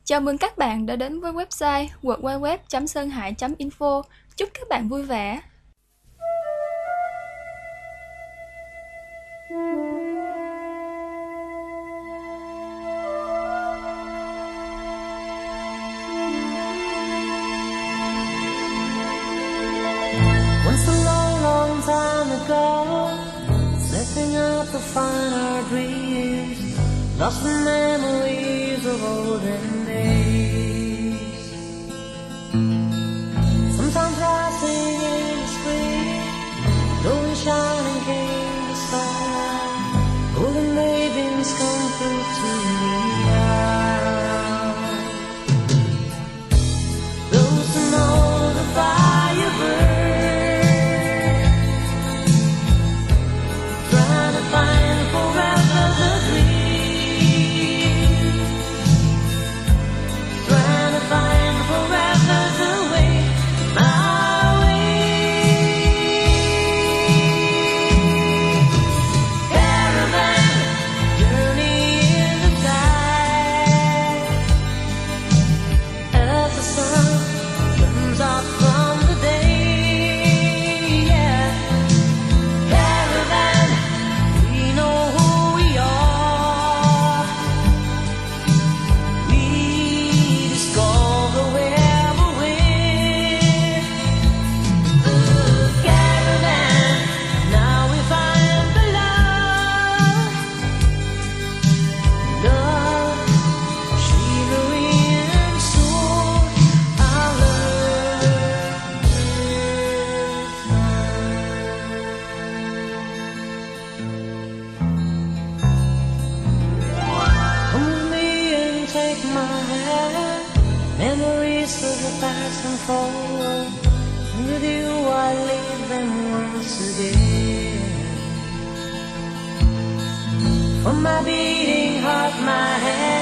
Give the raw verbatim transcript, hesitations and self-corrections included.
Chào mừng các bạn đã đến với website w w w chấm sơn hải chấm info. Chúc các bạn vui vẻ. Once a long, long time ago, setting out to find our dreams, lost in memories of olden days. Sometimes rising in the spring, glowing, shining came the sun. Golden maidens come through to the eye. Those who know the fire burn, trying to find forever the dream, trying to find forever the way, my way. Caravan, journey in the tide, as the sun comes out from the day, yeah. Caravan, we know who we are. We discover where we're with. Caravan, now we find the love, love, shimmering so our Come with me and take my hand. Memories of the past unfold. And with you I live them once again. From my beating heart, my hand.